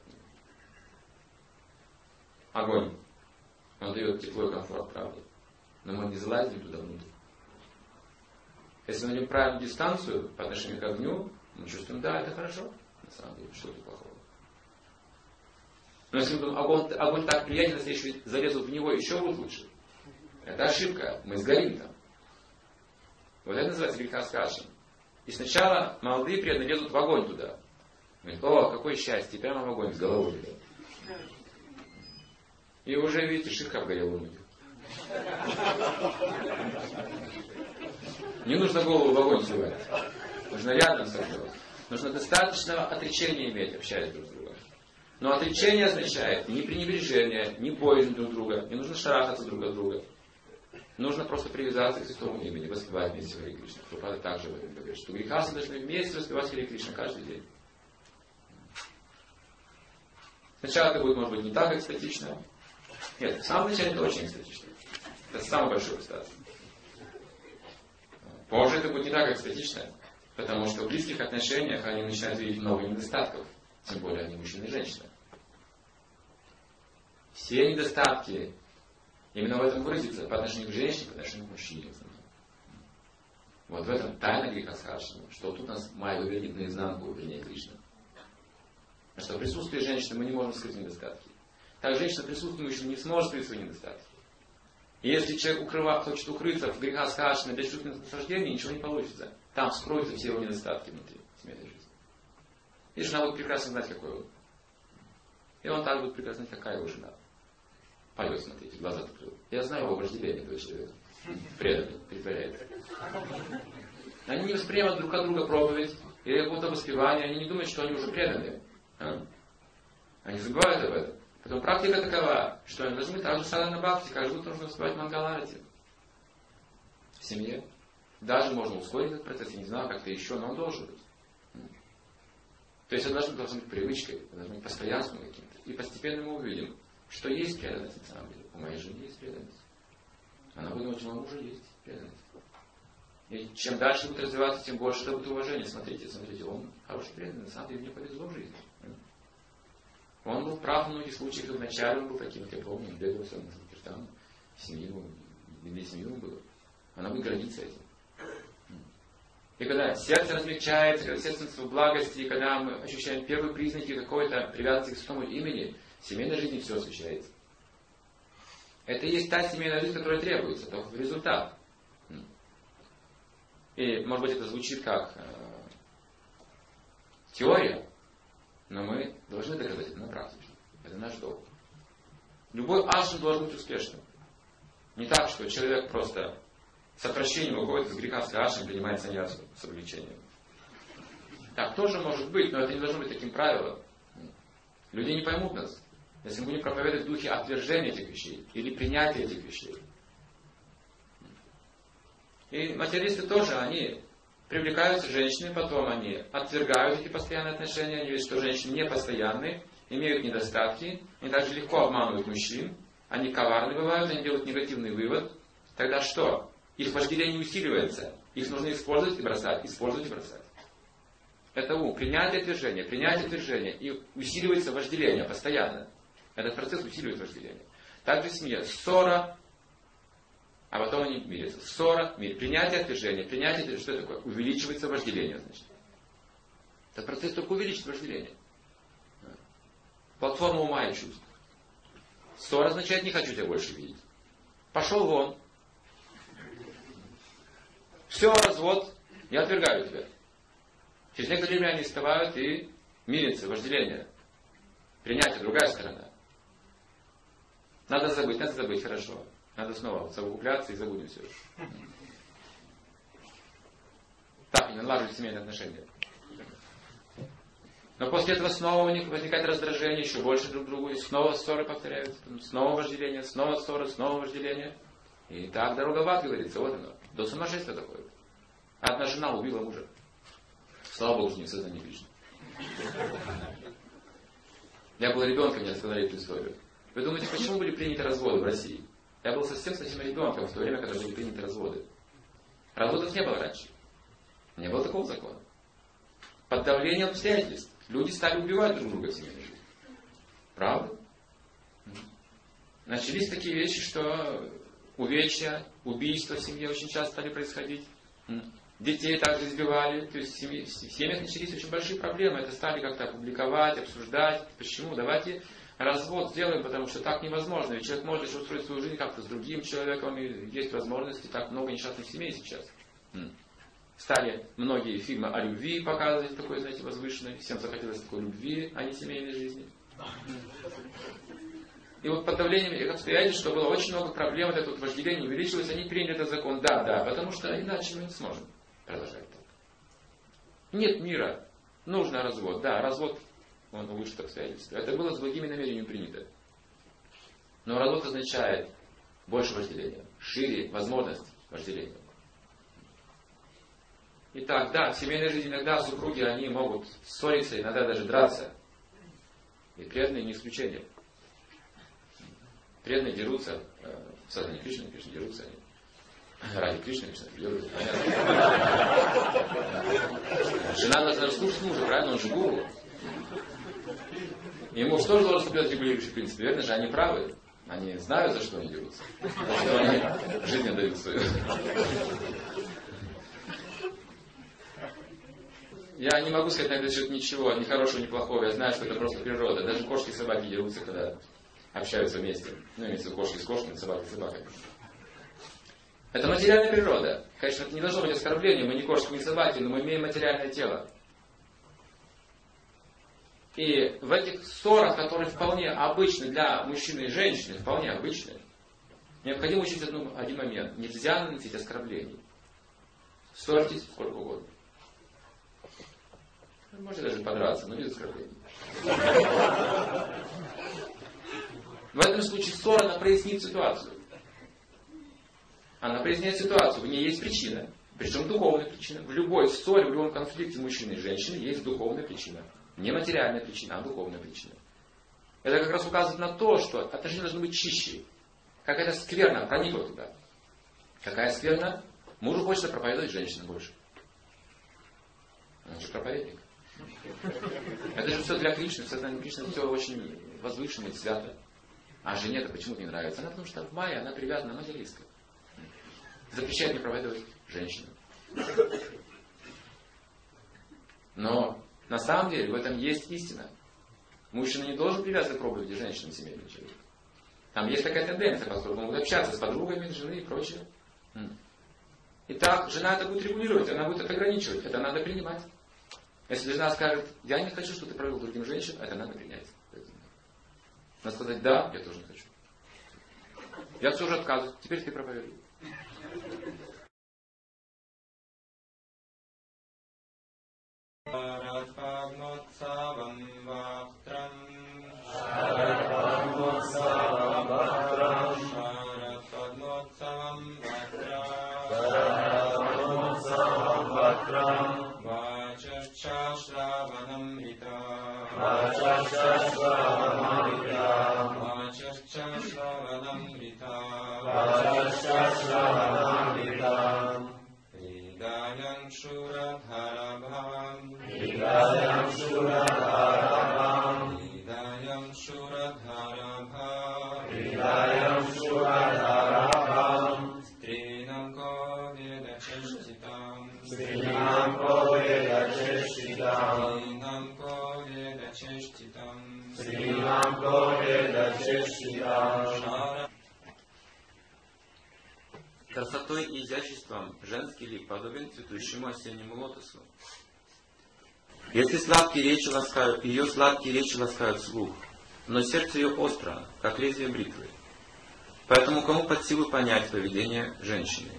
Огонь. Он дает тепло и комфорт, правда. Но мы не залазим туда внутрь. Если мы найдем правильную дистанцию по отношению к огню, мы чувствуем, да, это хорошо. На самом деле, что тут плохого. Но если мы думаем, огонь, огонь так приятен, если еще залезут в него, еще будет лучше. Это ошибка. Мы сгорим там. Вот это называется греха с Хашем. И сначала молодые преданные лезут в огонь туда. Говорят, о, какое счастье, прямо в огонь с головой лезут. И уже, видите, шишка обгорела у них. Не нужно голову в огонь сливать. Нужно рядом сажать. Нужно достаточно отречения иметь, общаясь друг с другом. Но отречение означает не пренебрежение, не боязнь друг друга. Не нужно шарахаться друг от друга. Нужно просто привязаться к святому имени, воспевать вместе Харе Кришна. Прабхупада также в этом говорит, что грехасы должны вместе воспевать Харе Кришна каждый день. Сначала это будет, может быть, не так экстатично. Нет, в самом начале это очень экстатично. Это самый большой экстаз. Позже это будет не так экстатично, потому что в близких отношениях они начинают видеть много недостатков. Тем более они мужчина и женщина. Все недостатки именно в этом выразятся по отношению к женщине, по отношению к мужчине. Вот в этом тайна греха с Хашем, что тут нас Майя выглядит наизнанку принять Кришну. Потому что в присутствии женщины мы не можем скрыть недостатки. Так женщина в присутствии мужчины не сможет скрыть свои недостатки. И если человек укрыва, хочет укрыться в греха с Хашем без чувственных наслаждений, ничего не получится. Там скроются все его недостатки внутри семейной жизни. И жена будет прекрасно знать, какой он. И он также будет прекрасно знать, какая его жена. Поет, смотрите, глаза закрыл. Я знаю его вожделение этого человека. Преданный, притворяется. Они не воспринимают друг от друга проповедь или какое-то воспевание. Они не думают, что они уже преданные. А? Они забывают об этом. Потом практика такова, что они должны быть так же садхана бхакти, каждый год нужно воспевать мангаларати. В семье. Даже можно ускорить этот процесс, я не знаю, как-то еще, но он должен быть. То есть это должно, должно быть привычкой, это должно быть постоянством каким-то. И постепенно мы увидим, что есть преданность на самом деле. У моей жены есть преданность. Она будет думать, что у моего мужа есть преданность. И чем дальше будет развиваться, тем больше это будет уважение. Смотрите, смотрите, он хороший преданный, на самом деле мне повезло в жизни. Он был прав в многих случаях, и вначале он был таким, как я помню, он бегал все на Санкиртану, семью, для семьи было. Она будет гордиться этим. И когда сердце размягчается, когда сердце в благости, и когда мы ощущаем первые признаки какой-то привязанности к святому имени, в семейной жизни все освещается. Это и есть та семейная жизнь, которая требуется, только результат. И, может быть, это звучит как э, теория, но мы должны доказать это на практике. Это наш долг. Любой ашрам должен быть успешным. Не так, что человек просто с отвращением выходит из греха с ашрам и принимает саньясу с облегчением. Так тоже может быть, но это не должно быть таким правилом. Люди не поймут нас, если мы будем проповедовать в духе отвержения этих вещей или принятия этих вещей. И материалисты тоже, они привлекаются женщинами, потом они отвергают эти постоянные отношения, они видят, что женщины не постоянные, имеют недостатки, они также легко обманывают мужчин, они коварны бывают, они делают негативный вывод. Тогда что? Их вожделение усиливается, их нужно использовать и бросать, использовать и бросать. Это ум, принятие отвержения, принятие отвержения, и усиливается вожделение постоянно. Этот процесс усиливает вожделение. Также в семье ссора, а потом они мирятся. Ссора, мир, принятие отвержения, принятие отвержения, что это такое? Увеличивается вожделение, значит. Этот процесс только увеличит вожделение. Платформа ума и чувств. Ссора означает, не хочу тебя больше видеть. Пошел вон. Все, развод, я отвергаю тебя. Через некоторое время они вставают и мирятся, вожделение. Принятие, другая сторона. Надо забыть, надо забыть, хорошо. Надо снова совокупляться и забудем все. Так, не налаживать семейные отношения. Но после этого снова у них возникает раздражение, еще больше друг к другу, и снова ссоры повторяются, снова вожделение, снова ссоры, снова вожделение. И так дорога в ад, говорится, вот оно. До сумасшествия доходит. Одна жена убила мужа. Слава Богу, что не в сознании Кришны. Я был ребенком, мне рассказали эту историю. Вы думаете, почему были приняты разводы в России? Я был совсем-совсем ребенком в то время, когда были приняты разводы. Разводов не было раньше. Не было такого закона. Под давлением обстоятельств люди стали убивать друг друга в семейной жизни. Правда? Начались такие вещи, что увечья, убийства в семье очень часто стали происходить. Детей также избивали. То есть в семье, в семьях начались очень большие проблемы. Это стали как-то опубликовать, обсуждать. Почему? Давайте развод сделаем, потому что так невозможно. Ведь человек может еще устроить свою жизнь как-то с другим человеком. И есть возможности. Так много несчастных семей сейчас. Стали многие фильмы о любви показывать, такой, знаете, возвышенной. Всем захотелось такой любви, а не семейной жизни. И вот под давлением их обстоятельств, что было очень много проблем, вот это вот вожделение увеличилось, они приняли этот закон. Да, да, потому что иначе мы не сможем продолжать так. Нет мира, нужно развод. Да, развод, он улучшит обстоятельства. Это было с благими намерениями принято. Но развод означает больше вожделения, шире возможность вожделения. Итак, да, в семейной жизни иногда супруги, они могут ссориться, иногда даже драться. И преданные не исключение. Преданные дерутся, э, в сознании Кришны, Кришны дерутся они. Ради Кришны, Кришны дерутся, понятно. Жена должна слушать мужа, правильно? Он же гуру. И муж тоже должен соблюдать регулирующий принцип. Верно же, они правы. Они знают, за что они дерутся. За что они жизнь отдают свою. Я не могу сказать на этот счет ничего, ни хорошего, ни плохого. Я знаю, что это просто природа. Даже кошки и собаки дерутся, когда общаются вместе. Ну, имеется кошки с кошками, собаки с собаками. Это материальная природа. Конечно, это не должно быть оскорблением. Мы не кошки, не собаки, но мы имеем материальное тело. И в этих ссорах, которые вполне обычны для мужчины и женщины, вполне обычны, необходимо учить одну, один момент. Нельзя наносить оскорблений. Ссорьтесь сколько угодно. Можете даже подраться, но без оскорблений. В этом случае ссора, она прояснит ситуацию. Она проясняет ситуацию. В ней есть причина. Причем духовная причина. В любой ссоре, в любом конфликте мужчины и женщины есть духовная причина. Не материальная причина, а духовная причина. Это как раз указывает на то, что отношения должны быть чище. Какая-то скверна проникла туда. Какая скверна? Мужу хочется проповедовать женщинам больше. Он же проповедник. Это же все для Кришны, в сознании Кришны все очень возвышенно и свято. А жене-то почему-то не нравится. Она потому что в майе она привязана материнской. Запрещает мне проповедовать женщинам. Но на самом деле в этом есть истина. Мужчина не должен привязывать к проповеди женщин семейным человеком. Там есть такая тенденция, поскольку могут общаться с подругами, жены и прочее. Итак, жена это будет регулировать, она будет это ограничивать. Это надо принимать. Если жена скажет, я не хочу, чтобы ты провел другим женщинам, это надо принять. Надо сказать, да, я тоже не хочу. Я все уже отказываюсь, теперь ты проповедуй. matram vācascha śravanamrita vācascha śravanamrita vācascha śravanamrita vācascha śravanamrita hridayam shuradharabhavam hridayam shuradharabhavam hridayam shuradharabhavam hridayam shuradharabhavam strinam kodeda cheshtitam Srinam kodeda cheshtitam strinam kodeda cheshtitam Srinam kodeda cheshtitam Красотой и изяществом женский лик подобен цветущему осеннему лотосу. Если сладкие речи ласкают, ее сладкие речи ласкают слух, но сердце ее остро, как лезвие бритвы. Поэтому кому под силу понять поведение женщины?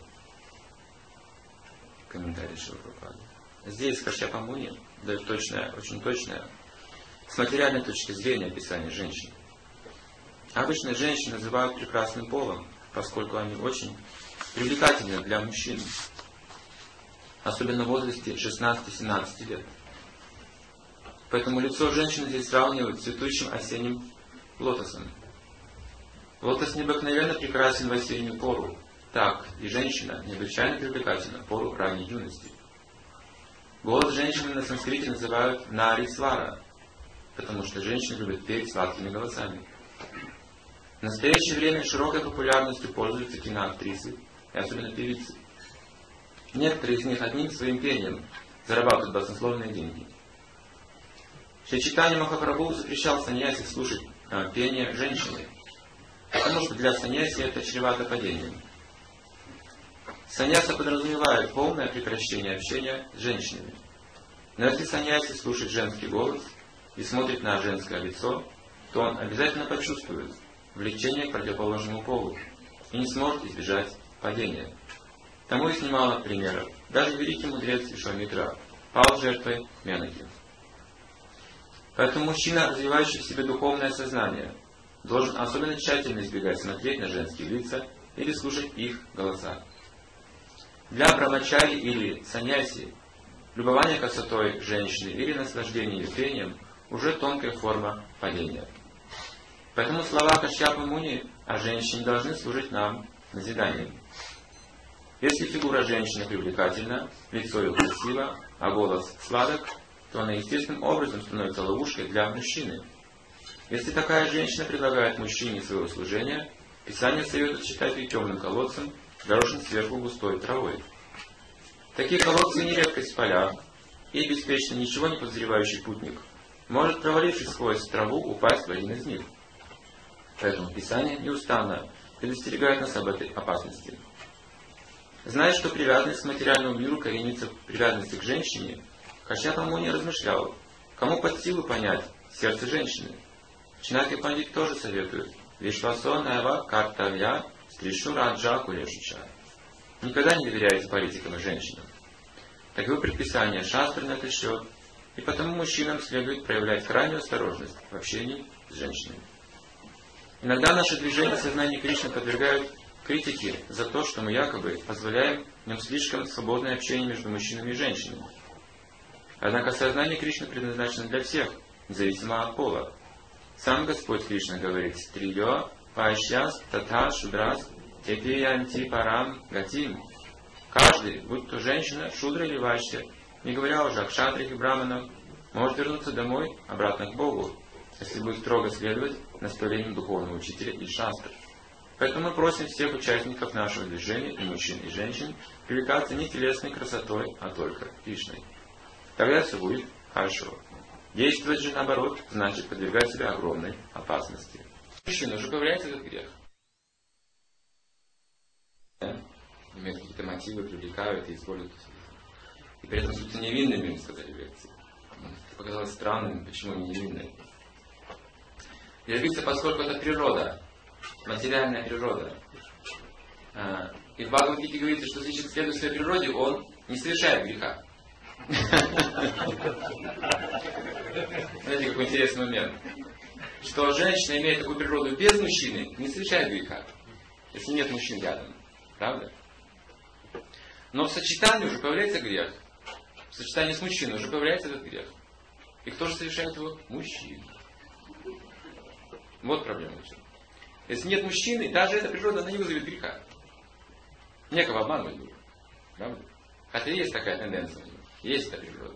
Комментарий Шрила Прабхупады. Здесь Кашьяпа Муни дает точное, очень точное, с материальной точки зрения описание женщины. Обычно женщин называют прекрасным полом, поскольку они очень привлекательны для мужчин, особенно в возрасте шестнадцати-семнадцати лет. Поэтому лицо женщины здесь сравнивают с цветущим осенним лотосом. Лотос необыкновенно прекрасен в осеннюю пору, так и женщина необычайно привлекательна в пору ранней юности. Голос женщины на санскрите называют нари свара, потому что женщины любят петь сладкими голосами. В настоящее время широкой популярностью пользуются киноактрисы и особенно певицы. Некоторые из них одним своим пением зарабатывают баснословные деньги. Шри Чайтанья Махапрабху запрещал саньяси слушать э, пение женщины, потому что для саньяси это чревато падением. Саньяса подразумевает полное прекращение общения с женщинами. Но если саньяси слушает женский голос и смотрит на женское лицо, то он обязательно почувствует влечение к противоположному полу и не сможет избежать падения. Тому есть немало примеров. Даже великий мудрец Вишвамитра пал жертвой Менаки. Поэтому мужчина, развивающий в себе духовное сознание, должен особенно тщательно избегать смотреть на женские лица или слушать их голоса. Для брамачари или саньяси любование красотой женщины или наслаждение ее пением уже тонкая форма падения. Поэтому слова Кашьяпы Муни о женщине должны служить нам назиданием. Если фигура женщины привлекательна, лицо ее красиво, а голос сладок, то она естественным образом становится ловушкой для мужчины. Если такая женщина предлагает мужчине своего служения, Писание советует считать ее темным колодцем, заросшим сверху густой травой. Такие колодцы не редкость в полях, и беспечно ничего не подозревающий путник может, провалившись сквозь траву, упасть в один из них. Поэтому Писание неустанно предостерегает нас об этой опасности. Зная, что привязанность к материальному миру коренится в привязанности к женщине, Кашьяпа Муни размышлял, кому под силу понять сердце женщины. Чинаки Пандит тоже советует «Вишвасо наева картавья стришу раджа кулешича». Никогда не доверяйте политикам и женщинам. Таковы предписания шастры на этот счет, и потому мужчинам следует проявлять крайнюю осторожность в общении с женщинами. Иногда наши движения сознания Кришны подвергают критике за то, что мы якобы позволяем в нем слишком свободное общение между мужчинами и женщинами. Однако сознание Кришны предназначено для всех, независимо от пола. Сам Господь Кришна говорит «Триё пайшьяс татха шудрас тепиянти парам гатим». Каждый, будь то женщина, шудра или вайшья, не говоря уже о кшатрах и браманах, может вернуться домой, обратно к Богу, если будет строго следовать наставлениям духовного учителя и шастры. Поэтому мы просим всех участников нашего движения, и мужчин, и женщин, привлекаться не телесной красотой, а только Кришной. Тогда все будет хорошо. Действовать же наоборот, значит подвергать себя огромной опасности. Мужчина уже появляется этот грех. Имеют какие-то мотивы, привлекают и используют. И при этом суть невинными, сказали в лекции. Это показалось странным, почему они невинные. Явиться, поскольку это природа, материальная природа. И в Бхагавад-гите говорится, что если человек следует своей природе, он не совершает греха. Знаете, какой интересный момент. Что женщина, имея такую природу без мужчины, не совершает греха. Если нет мужчин рядом. Правда? Но в сочетании уже появляется грех. сочетании с мужчиной уже появляется этот грех. И кто же совершает его? Мужчина. Вот проблема. Если нет мужчины, даже эта природа, она не вызовет греха. Некого обманывать будет. Правда? Хотя есть такая тенденция у него. Есть эта природа.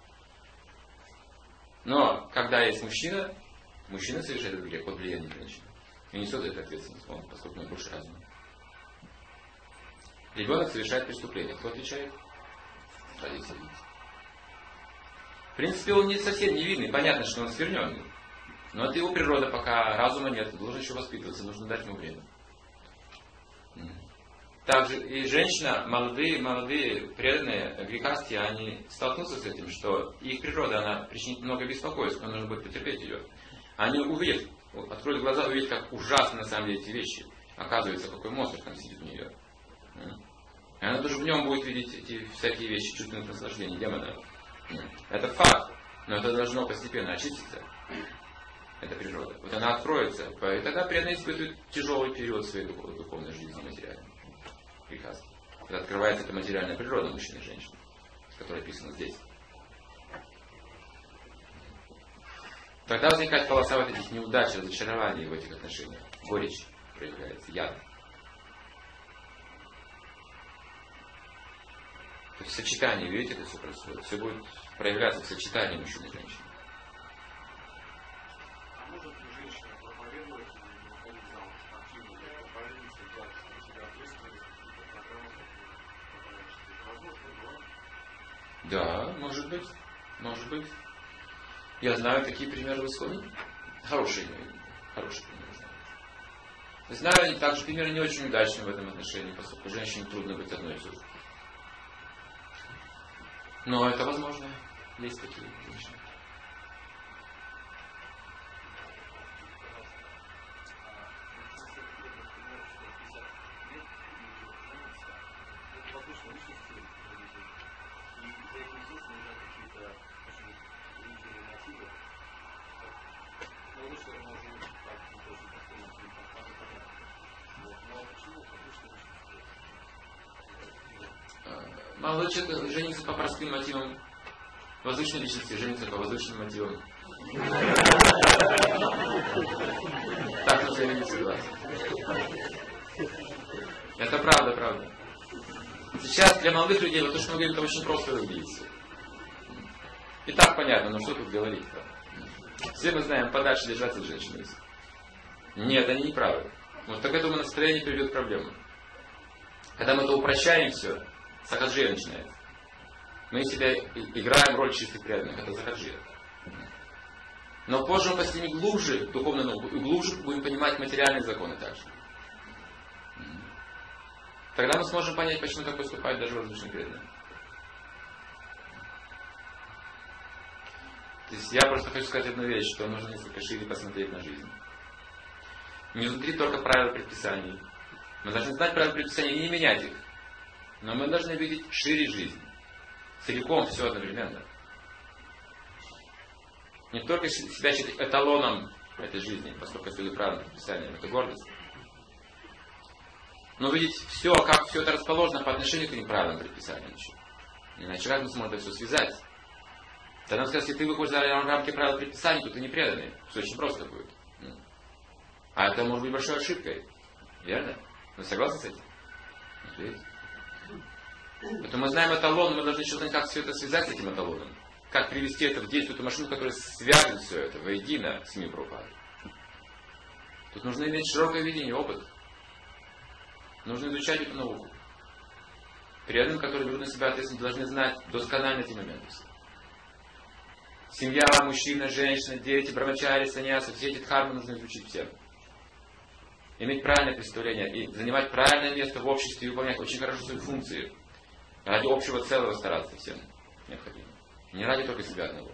Но, когда есть мужчина, мужчина совершает этот грех под влиянием женщины. И несет эту ответственность, он, поскольку у него больше разума. Ребенок совершает преступление. Кто отвечает? Родители. В принципе, он не совсем невинный. Понятно, что он сверненный. Но это его природа, пока разума нет. Должен еще воспитываться, нужно дать ему время. Также и женщина, молодые, молодые, преданные, грехасти, они столкнутся с этим, что их природа, она причинит много беспокойств, но нужно будет потерпеть ее. Они увидят, откроют глаза, увидят, как ужасны на самом деле эти вещи. Оказывается, какой монстр там сидит у нее. И она тоже в нем будет видеть эти всякие вещи, чувственных наслаждений, демона. Это факт, но это должно постепенно очиститься. Это природа. Вот она откроется, и тогда преданный испытывает тяжелый период своей духовной жизни материальной. Прекрасно. Когда открывается эта материальная природа мужчины и женщины, которая описана здесь. Тогда возникает полоса вот этих неудач, разочарований в этих отношениях. Горечь проявляется, яд. То есть в сочетании, видите, это все происходит. Все будет проявляться в сочетании мужчины и женщины. А может ли женщина проповедовать и не выходить замуж активно, для проповедницы, взять на себя ответственность, какие-то программы, возможно, да? Да, может быть. Может быть. Я знаю такие примеры в исходе. Хорошие, хорошие примеры знаю. Знаю также примеры не очень удачные в этом отношении, поскольку женщине трудно быть одной и той же. Но это возможно. Есть такие женщины. Молодой человек женится по простым мотивам. Возвышенной личности женится по возвышенным мотивам. Так на я не согласен. Это правда, правда. Сейчас для молодых людей, вот то, что мы говорим, это очень просто выглядит. И так понятно, но что тут говорить-то? Все мы знаем, подальше держаться от женщины. Нет, они не правы. Вот так к этому настроению приведет к проблемам. Когда мы это упрощаем все, сахаджия начинается. Мы себя играем роль чистых преданных. Это сахаджия. Но позже мы постигнем глубже духовную науку и глубже будем понимать материальные законы также. Тогда мы сможем понять, почему так поступают даже воздушные преданные. То есть я просто хочу сказать одну вещь, что нужно несколько шире посмотреть на жизнь. Не внутри только правил предписаний. Мы должны знать правила предписаний и не менять их. Но мы должны видеть шире жизнь. Целиком все одновременно. Не только себя считать эталоном этой жизни, поскольку следует правилам предписаниям, это гордость. Но видеть все, как все это расположено по отношению к этим правилам предписаниям. Иначе как мы сможем это все связать? Тогда нам сказать, если ты выходишь за рамки правил предписаний, то ты не преданный. Все очень просто будет. А это может быть большой ошибкой. Верно? Вы согласны с этим? Видите? Поэтому мы знаем эталон, мы должны еще знать, как все это связать с этим эталоном. Как привести это в действие, эту машину, которая свяжет все это воедино с миром Прабхупады. Тут нужно иметь широкое видение, опыт. Нужно изучать эту науку. Преданные, которые берут на себя ответственность, должны знать досконально эти моменты. Семья, мужчина, женщина, дети, брамачари, саньясы, все эти дхармы нужно изучить всем. Иметь правильное представление и занимать правильное место в обществе и выполнять очень хорошо свои функции. Ради общего целого стараться всем необходимо. Не ради только себя одного.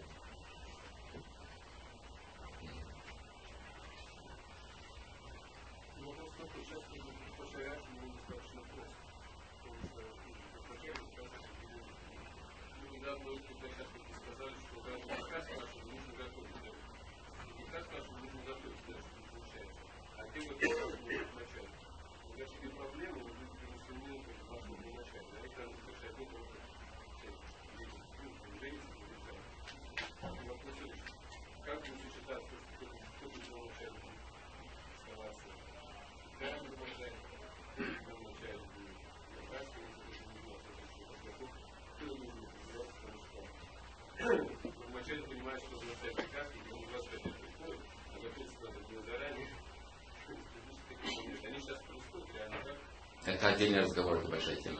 отдельный разговор, это большая тема.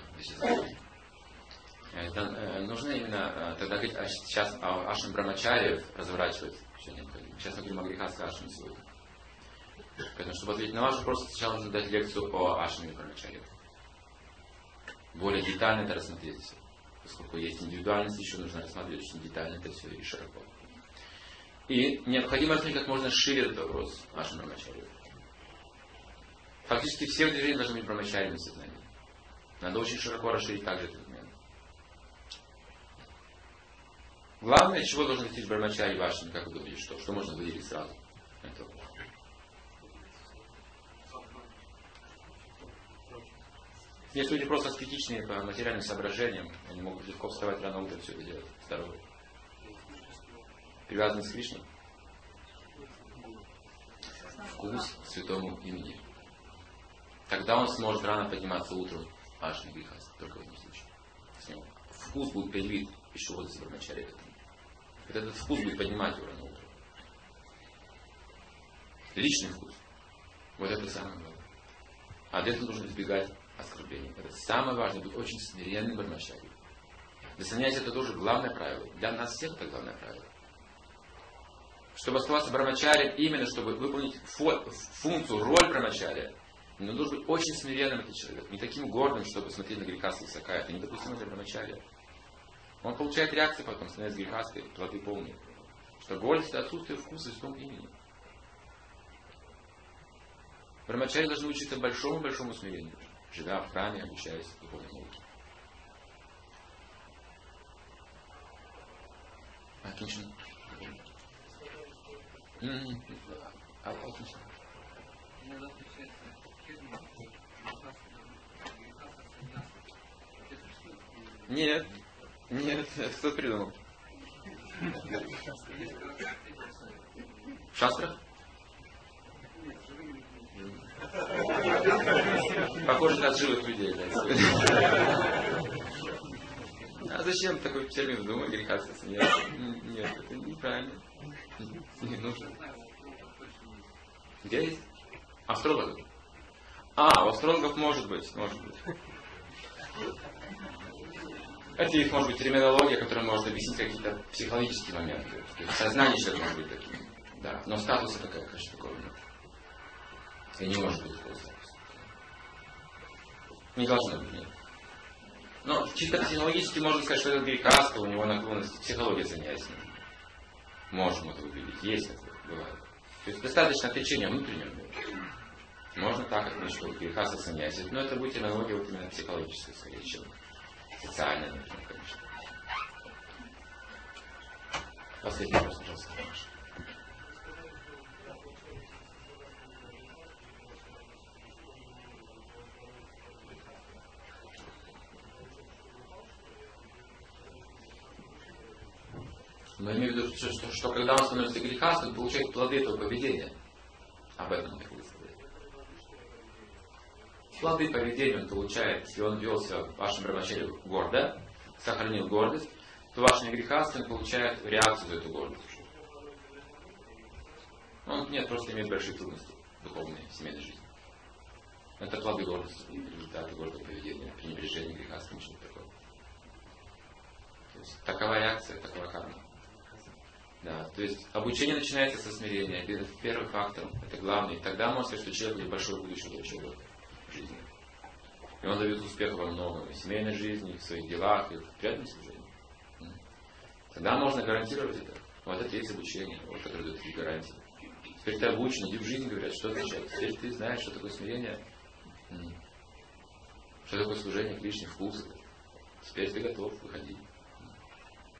Это, э, нужно именно э, тогда говорить, а сейчас о ашрам брамачариев разворачивать еще необходимо. Сейчас мы говорим о грехастской ашраме сегодня. Поэтому, чтобы ответить на ваш вопрос, сначала нужно дать лекцию о ашраме брамачариев. Более детально это рассмотреть все. Поскольку есть индивидуальность, еще нужно рассматривать очень детально это все и широко. И необходимо рассмотреть как можно шире этот вопрос ашрам брамачариев. Фактически все движения должны быть брамачариями сознания. Надо очень широко расширить также этот момент. Главное, чего должен достичь брамачари вашим, как вы думаете, что? Что можно выделить сразу? Это. Если люди просто аскетичные по материальным соображениям, они могут легко вставать рано утром, все это делать. Здоровье. Привязанность к Кришне. Вкус к святому имени. Тогда он сможет рано подниматься утром, аж не грехаст, только в этом случае. С него вкус будет привит еще вот за брамачари. Вот этот вкус будет поднимать его рано утром. Личный вкус. Вот это самое главное. А для этого нужно избегать оскорблений. Это самое важное, быть очень смиренным брамачари. Для саньяси это тоже главное правило. Для нас всех это главное правило. Чтобы оставаться брамачари, именно чтобы выполнить фо- функцию, роль брамачария, но должен быть очень смиренным этот человек. Не таким гордым, чтобы смотреть на греха свысока. Это недопустимо для брамачария. Он получает реакции потом, становится грехастой, плоды полные. Что гордость это отсутствие вкуса в том имени. Брамачари должны учиться большому-большому смирению, живя в храме, обучаясь духовной науке. А Киншин? А Киншин? Нет, нет, кто придумал? В шастрах? Похоже на живых людей. Да. А зачем такой термин вдумать, грехастность? Нет, нет, это неправильно. Не нужно. Где есть? Астрологов? А, у астрологов может быть, может быть. Это их может быть терминология, которая может объяснить какие-то психологические моменты. Сознание человека может быть таким. Да. Но статуса такая, конечно, такого нет. И не может быть такого статуса. Не должно быть, нет. Но чисто психологически можно сказать, что это грехастка, у него наклонность, психология занятия. Можем это увидеть. Есть такое, бывает. То есть достаточно отречения внутреннего. Можно так отметить, что грехастка занятия. Но это будет аналогия вот именно психологическая, скорее, чем социальная, например, конечно. Последний вопрос, пожалуйста. Но я имею в виду, что, что, что когда он становится грехастым, он получает плоды этого поведения. Об этом я буду сказать. Плоды поведения он получает, если он вел себя в вашем брамачаре гордо, сохранил гордость, то вашим грехастым он получает реакцию за эту гордость. Он нет, просто имеет большие трудности духовные в семейной жизни. Это плоды гордости, результаты гордого поведения, пренебрежение грехастым, что-то такое. То есть такова реакция, такова карма. Да, то есть обучение начинается со смирения. Это первый фактор, это главный. Тогда можно сказать, что человек будет большое будущее для человека в жизни. И он добьется успеха во многом, и в семейной жизни, и в своих делах, и в приятном служении. Тогда можно гарантировать это. Вот это есть обучение, вот, которое дает такие гарантии. Теперь ты обучен, иди в жизнь, говорят, что означает. Теперь ты знаешь, что такое смирение, что такое служение, Кришне, вкус. Теперь ты готов выходить.